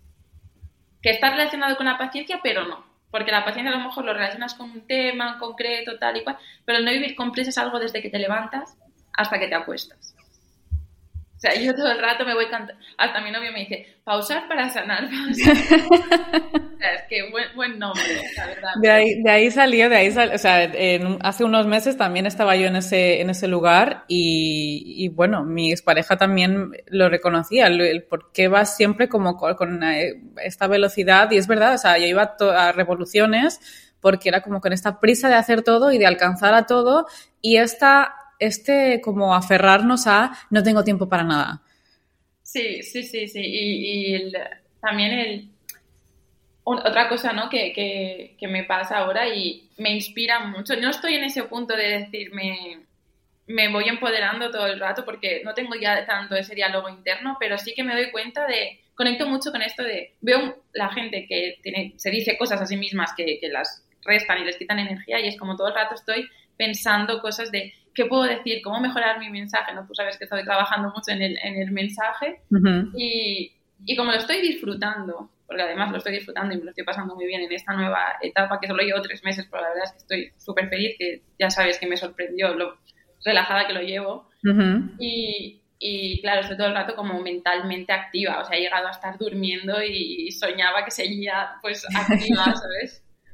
Que está relacionado con la paciencia, pero no. Porque la paciencia a lo mejor lo relacionas con un tema en concreto, tal y cual, pero el no vivir con prisa es algo desde que te levantas hasta que te acuestas. O sea, yo todo el rato me voy cantando. Hasta mi novio me dice, pausar para sanar. Pausar. O sea, es que buen, buen nombre, la verdad. De ahí, de ahí salió, de ahí salió. O sea, en, hace unos meses también estaba yo en ese, en ese lugar y, y bueno, mi expareja también lo reconocía, el, el por qué vas siempre como con, con esta velocidad. Y es verdad, o sea, yo iba a, to, a revoluciones porque era como con esta prisa de hacer todo y de alcanzar a todo y esta... este como aferrarnos a no tengo tiempo para nada. Sí, sí, sí, sí. Y, y el, también el otra cosa, ¿no? que, que, que me pasa ahora y me inspira mucho. No estoy en ese punto de decirme me voy empoderando todo el rato porque no tengo ya tanto ese diálogo interno, pero sí que me doy cuenta de, conecto mucho con esto de, veo la gente que tiene, se dice cosas a sí mismas que, que las restan y les quitan energía y es como todo el rato estoy pensando cosas de qué puedo decir, cómo mejorar mi mensaje, ¿no? Tú sabes que estoy trabajando mucho en el, en el mensaje uh-huh. y, y como lo estoy disfrutando, porque además lo estoy disfrutando y me lo estoy pasando muy bien en esta nueva etapa que solo llevo tres meses, pero la verdad es que estoy súper feliz, que ya sabes que me sorprendió lo relajada que lo llevo uh-huh. y, y claro, estoy todo el rato como mentalmente activa, o sea, he llegado a estar durmiendo y soñaba que seguía pues activa, ¿sabes?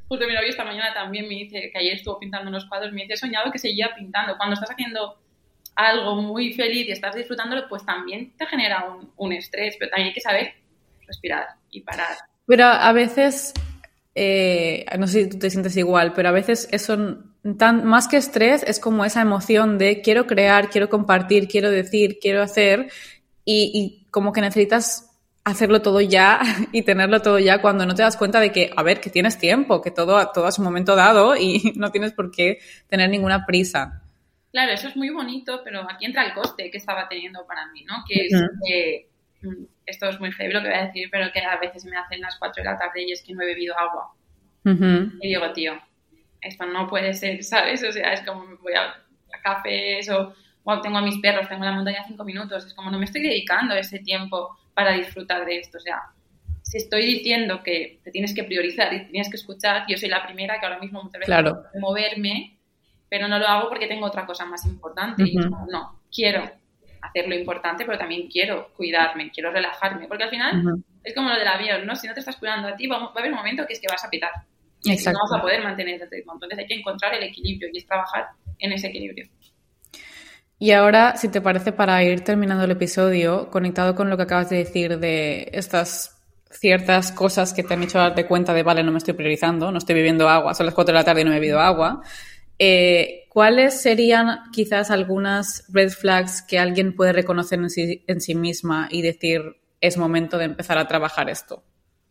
justo mi novio esta mañana también me dice, que ayer estuvo pintando unos cuadros, me dice, he soñado que seguía pintando. Cuando estás haciendo algo muy feliz y estás disfrutándolo, pues también te genera un, un estrés, pero también hay que saber respirar y parar. Pero a veces, eh, no sé si tú te sientes igual, pero a veces eso, tan, más que estrés, es como esa emoción de quiero crear, quiero compartir, quiero decir, quiero hacer, y, y como que necesitas hacerlo todo ya y tenerlo todo ya cuando no te das cuenta de que, a ver, que tienes tiempo, que todo, todo a su momento dado y no tienes por qué tener ninguna prisa. Claro, eso es muy bonito, pero aquí entra el coste que estaba teniendo para mí, ¿no? Que es Uh-huh. que, esto es muy heavy lo que voy a decir, pero que a veces me hacen las cuatro de la tarde y es que no he bebido agua. Uh-huh. Y digo, tío, esto no puede ser, ¿sabes? O sea, es como voy a, a cafés o, o tengo a mis perros, tengo la montaña cinco minutos, es como no me estoy dedicando ese tiempo para disfrutar de esto. O sea, si estoy diciendo que te tienes que priorizar y tienes que escuchar, yo soy la primera que ahora mismo muchas veces Claro. tengo que moverme, pero no lo hago porque tengo otra cosa más importante. Uh-huh. Y es como, no, quiero hacer lo importante, pero también quiero cuidarme, quiero relajarme, porque al final uh-huh. es como lo del avión, ¿no? Si no te estás cuidando a ti, va, va a haber un momento que es que vas a pitar y no vas a poder mantener el ritmo. Entonces hay que encontrar el equilibrio y es trabajar en ese equilibrio. Y ahora, si te parece, para ir terminando el episodio, conectado con lo que acabas de decir de estas ciertas cosas que te han hecho darte cuenta de, vale, no me estoy priorizando, no estoy bebiendo agua, son las cuatro de la tarde y no he bebido agua, eh, ¿cuáles serían quizás algunas red flags que alguien puede reconocer en sí, en sí misma y decir, es momento de empezar a trabajar esto?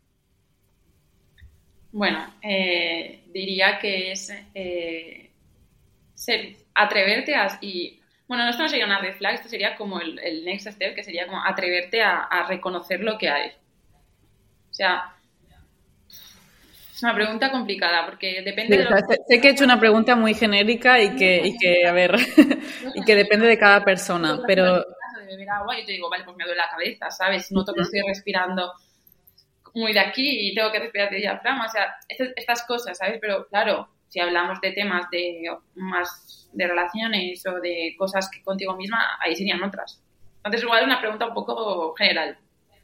Bueno, eh, diría que es eh, ser, atreverte a... Y, bueno, esto no sería una red flag, esto sería como el, el next step, que sería como atreverte a, a reconocer lo que hay. O sea, es una pregunta complicada porque depende sí, de lo que... Sé que he hecho una pregunta muy genérica y que, y que a ver, y que depende de cada persona, pero... En el caso de beber agua, yo te digo, vale, pues me duele la cabeza, ¿sabes? Noto que estoy respirando muy de aquí y tengo que respirar de diafragma, o sea, estas cosas, ¿sabes? Pero claro, si hablamos de temas de más de relaciones o de cosas que contigo misma, ahí serían otras. Entonces, igual es una pregunta un poco general.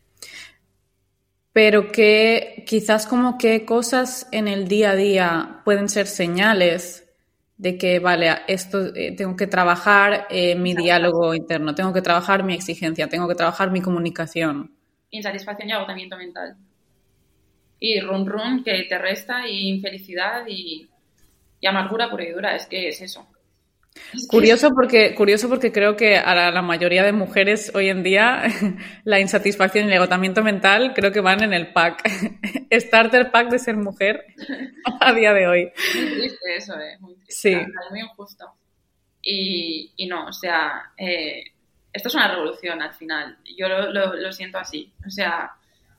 Pero que quizás como qué cosas en el día a día pueden ser señales de que, vale, esto eh, tengo que trabajar eh, mi diálogo interno, tengo que trabajar mi exigencia, tengo que trabajar mi comunicación. Insatisfacción y agotamiento mental. Y run run que te resta y infelicidad y, y amargura pura y dura, es que es eso. Es curioso, que... porque, curioso porque creo que a la, la mayoría de mujeres hoy en día la insatisfacción y el agotamiento mental creo que van en el pack, starter pack de ser mujer a día de hoy. Muy triste eso, eh, muy triste, sí. Es muy injusto. Y, y no, o sea, eh, esto es una revolución al final, yo lo, lo, lo siento así, o sea...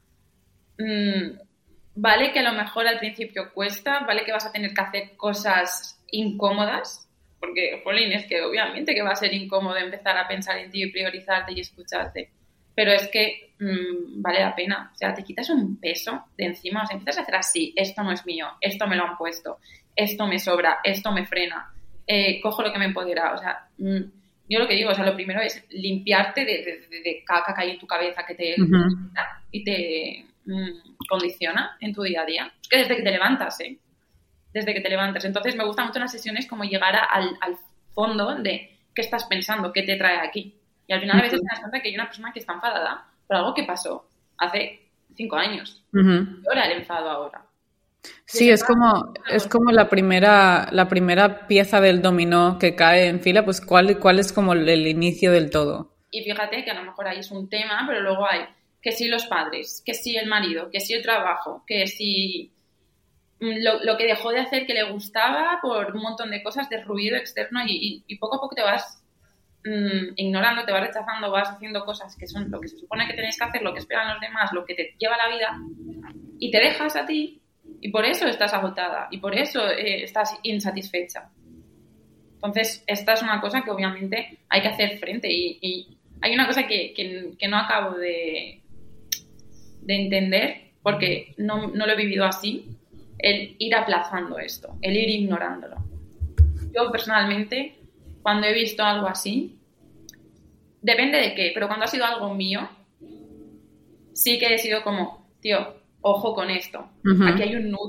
Mmm, vale que a lo mejor al principio cuesta, vale que vas a tener que hacer cosas incómodas, porque, jolín, es que obviamente que va a ser incómodo empezar a pensar en ti y priorizarte y escucharte, pero es que mmm, vale la pena, o sea, te quitas un peso de encima, o sea, empiezas a hacer así, esto no es mío, esto me lo han puesto, esto me sobra, esto me frena, eh, cojo lo que me empodera, o sea, mmm, yo lo que digo, o sea, lo primero es limpiarte de, de, de, de caca que hay en tu cabeza que te uh-huh. y te condiciona en tu día a día. Es que desde que te levantas, ¿eh? Desde que te levantas. Entonces me gustan mucho en las sesiones como llegar a, al, al fondo de qué estás pensando, qué te trae aquí. Y al final uh-huh. a veces te das cuenta que hay una persona que está enfadada por algo que pasó hace cinco años. Uh-huh. Y ahora el enfado ahora. Sí, es como, es como la primera, la primera pieza del dominó que cae en fila, pues cuál, cuál es como el inicio del todo. Y fíjate que a lo mejor ahí es un tema, pero luego hay que si los padres, que si el marido, que si el trabajo, que si lo, lo que dejó de hacer que le gustaba por un montón de cosas de ruido externo y, y, y poco a poco te vas mmm, ignorando, te vas rechazando, vas haciendo cosas que son lo que se supone que tenéis que hacer, lo que esperan los demás, lo que te lleva la vida y te dejas a ti y por eso estás agotada y por eso eh, estás insatisfecha. Entonces, esta es una cosa que obviamente hay que hacer frente y, y hay una cosa que, que, que no acabo de... de entender, porque no, no lo he vivido así, el ir aplazando esto, el ir ignorándolo. Yo personalmente, cuando he visto algo así, depende de qué, pero cuando ha sido algo mío, sí que he sido como, tío, ojo con esto, uh-huh. aquí hay un nudo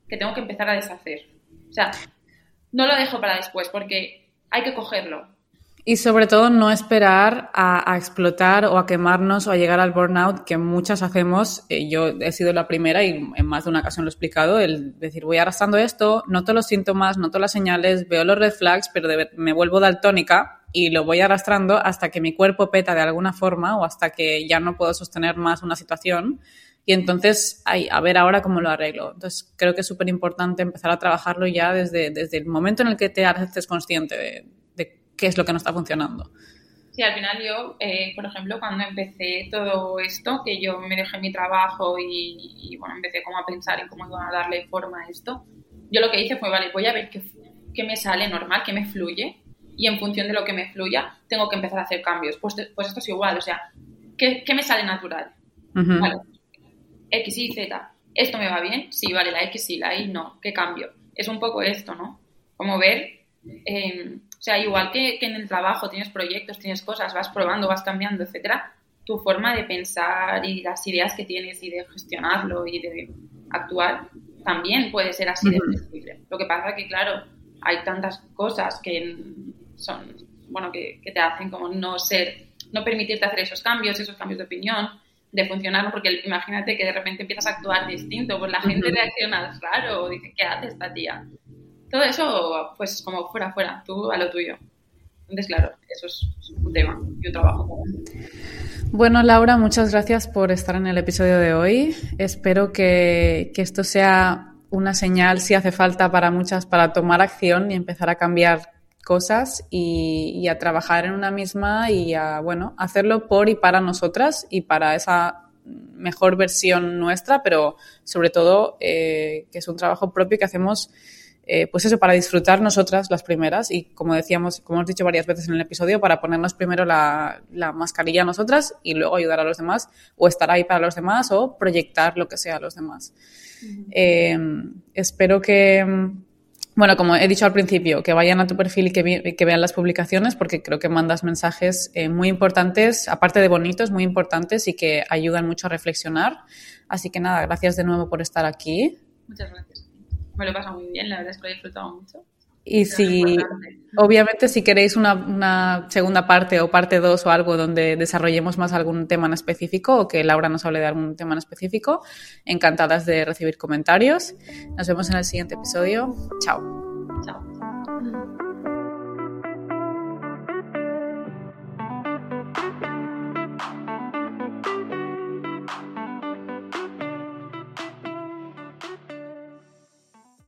que tengo que empezar a deshacer. O sea, no lo dejo para después porque hay que cogerlo. Y sobre todo no esperar a, a explotar o a quemarnos o a llegar al burnout que muchas hacemos. Eh, yo he sido la primera y en más de una ocasión lo he explicado, el decir voy arrastrando esto, noto los síntomas, noto las señales, veo los red flags, pero de, me vuelvo daltónica y lo voy arrastrando hasta que mi cuerpo peta de alguna forma o hasta que ya no puedo sostener más una situación. Y entonces, ay, a ver ahora cómo lo arreglo. Entonces, creo que es súper importante empezar a trabajarlo ya desde, desde el momento en el que te haces consciente de, de qué es lo que no está funcionando. Sí, al final yo, eh, por ejemplo, cuando empecé todo esto, que yo me dejé mi trabajo y, y, bueno, empecé como a pensar en cómo iba a darle forma a esto, yo lo que hice fue, vale, voy a ver qué, qué me sale normal, qué me fluye, y en función de lo que me fluya, tengo que empezar a hacer cambios. Pues, pues esto es igual, o sea, ¿qué, qué me sale natural? Uh-huh. Vale. X, Y, Z. ¿Esto me va bien? Sí, vale, la X sí, la Y no. ¿Qué cambio? Es un poco esto, ¿no? Como ver, eh, o sea, igual que, que en el trabajo tienes proyectos, tienes cosas, vas probando, vas cambiando, etcétera, tu forma de pensar y las ideas que tienes y de gestionarlo y de actuar también puede ser así de flexible. Lo que pasa que, claro, hay tantas cosas que son, bueno, que, que te hacen como no ser, no permitirte hacer esos cambios, esos cambios de opinión, de funcionar, porque imagínate que de repente empiezas a actuar distinto, pues la gente uh-huh. reacciona raro o dice, ¿qué hace esta tía? Todo eso, pues como fuera, fuera, tú a lo tuyo. Entonces, claro, eso es, es un tema y un trabajo común. Bueno, Laura, muchas gracias por estar en el episodio de hoy. Espero que, que esto sea una señal, si hace falta para muchas, para tomar acción y empezar a cambiar cosas y, y a trabajar en una misma y a, bueno, hacerlo por y para nosotras y para esa mejor versión nuestra, pero sobre todo eh, que es un trabajo propio que hacemos, eh, pues eso, para disfrutar nosotras las primeras y como decíamos, como hemos dicho varias veces en el episodio, para ponernos primero la, la mascarilla a nosotras y luego ayudar a los demás o estar ahí para los demás o proyectar lo que sea a los demás. Uh-huh. Eh, espero que... Bueno, como he dicho al principio, que vayan a tu perfil y que, vi- que vean las publicaciones porque creo que mandas mensajes eh, muy importantes, aparte de bonitos, muy importantes y que ayudan mucho a reflexionar. Así que nada, gracias de nuevo por estar aquí. Muchas gracias. Me lo he pasado muy bien, la verdad es que lo he disfrutado mucho. Y si, obviamente, si queréis una, una segunda parte o parte dos o algo donde desarrollemos más algún tema en específico o que Laura nos hable de algún tema en específico, encantadas de recibir comentarios. Nos vemos en el siguiente episodio. Chao. Chao.